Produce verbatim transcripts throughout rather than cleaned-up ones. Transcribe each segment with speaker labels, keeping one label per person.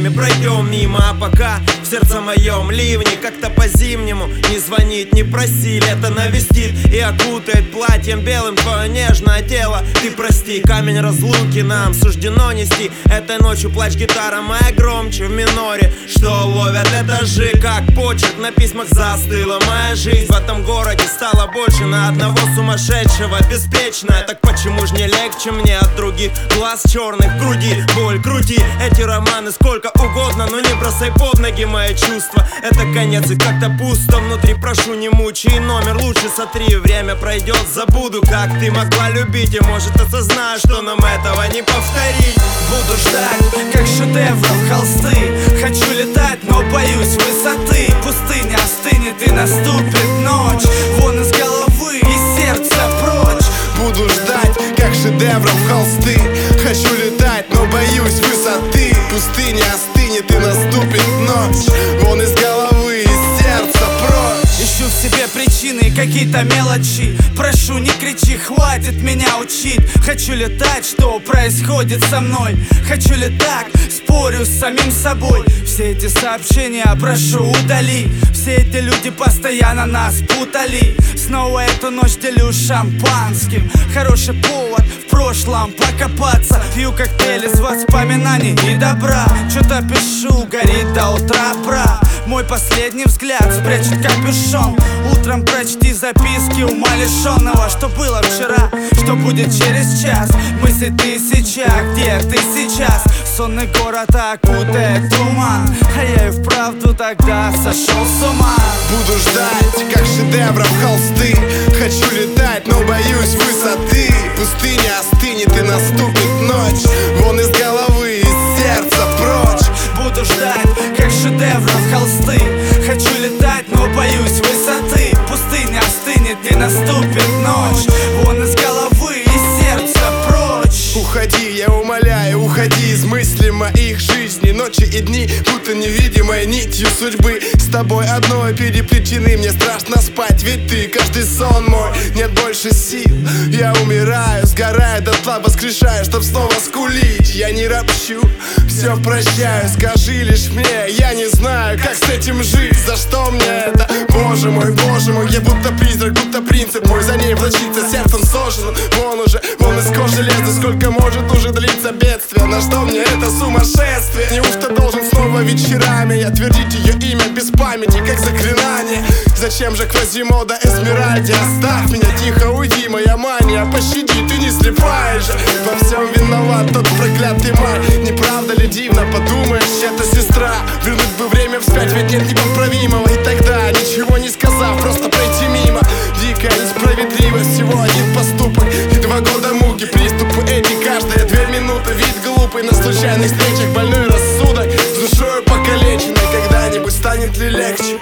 Speaker 1: время пройдем мимо. А пока в сердце моем ливни, как-то по-зимнему не звонить, не проси. Лето навестит и окутает платьем белым твое нежное тело. Ты прости, камень разлуки нам суждено нести. Этой ночью плач гитара моя громче в миноре, что ловят этажи, как почерк на письмах застыла моя жизнь. В этом городе стало больше на одного сумасшедшего, беспечная. Так почему ж не легче мне от других глаз черных в груди? Боль, крути эти романы сколько угодно, но не бросай под ноги мои чувства. Это конец и как-то пусто внутри, прошу не мучай. Номер лучше сотри, время пройдет, забуду, как ты могла любить. И может осознаю, что нам этого не повторить.
Speaker 2: Буду ждать, как шедевров холсты. Хочу летать, но боюсь высоты. Пустыня остынет и наступит ночь. Вон из головы и сердца прочь.
Speaker 3: Буду ждать, как шедевров холсты. Хочу летать, но боюсь высоты. Пустыня остынет и наступит ночь. Вон из головы и сердца прочь.
Speaker 2: Ищу в себе причины, какие-то мелочи. Прошу, не кричи, хватит меня учить. Хочу летать, что происходит со мной. Хочу ли так, спорю с самим собой. Все эти сообщения прошу удали. Все эти люди постоянно нас путали. Снова эту ночь делю шампанским. Хороший повод в прошлом покопаться. Пью коктейли с воспоминаний и добра. Что-то пишу, горит до утра прав. Мой последний взгляд спрячет капюшон. Утром прочти записки умалишенного. Что было вчера, что будет через час. Мысли тысяча, где ты сейчас? Сонный город окутает туман. А я и вправду тогда сошел с ума.
Speaker 3: Буду ждать, как шедевров холсты. Хочу летать, но боюсь высоты. Пустыня остынет и наступит ночь. Вон из головы, из сердца прочь.
Speaker 2: Буду ждать, как шедевров холсты. Хочу летать, но боюсь высоты. Пустыня остынет и наступит ночь. Вон из головы и сердца прочь.
Speaker 3: Уходи, я умоляю, уходи из мыслей моих жизней. Ночи и дни, будто невидимой нитью судьбы. С тобой одной переплетены, мне страшно спать. Ведь ты, каждый сон мой, нет больше сил. Я умираю, сгораю дотла, воскрешаю, чтоб снова скулить. Я не ропщу, все прощаю, скажи лишь мне. Я не знаю, как с этим жить. За что мне это? Боже мой, боже мой, я будто призрак, будто принцип мой. За ней влачится, сердцем сожжен. Вон уже, вон из кожи лезу. Сколько может уже длиться бедствие? На что мне это сумасшествие? Неужто должен снова вечерами я твердить ее имя без памяти, как заклинание? Зачем же Квазимода Эсмеральде? Оставь меня, тихо уйди, моя мания. Пощади, ты не слепая же. Во всем виноват тот проклятый май. Не правда ли дивно, подумаешь, это сестра. Вернуть бы время вспять, ведь нет непоправимого. И тогда, ничего не сказав, просто пройти мимо. Дикая несправедливость, всего один поступок и два года муки, приступы эти, каждая две минуты. Вид глупый на случайных встречах, больной рассудок с душою покалеченной. Когда-нибудь станет ли легче?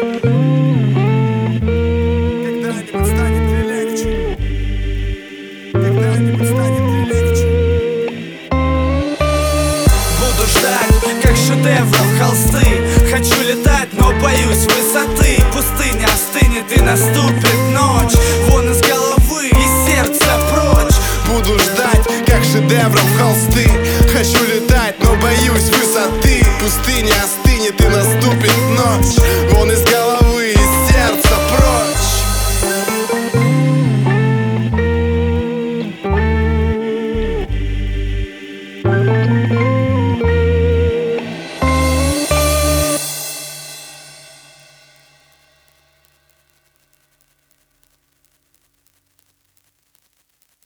Speaker 3: Когда-нибудь станет ли легче? Когда-нибудь станет ли легче?
Speaker 2: Буду ждать, как шедевров холсты. Хочу летать, но боюсь высоты. Пустыня остынет и наступит ночь. Вон из головы и сердца прочь.
Speaker 3: Буду ждать, как шедевров холсты. Хочу летать, но боюсь высоты. Пустыня остынет и наступит ночь. Вон из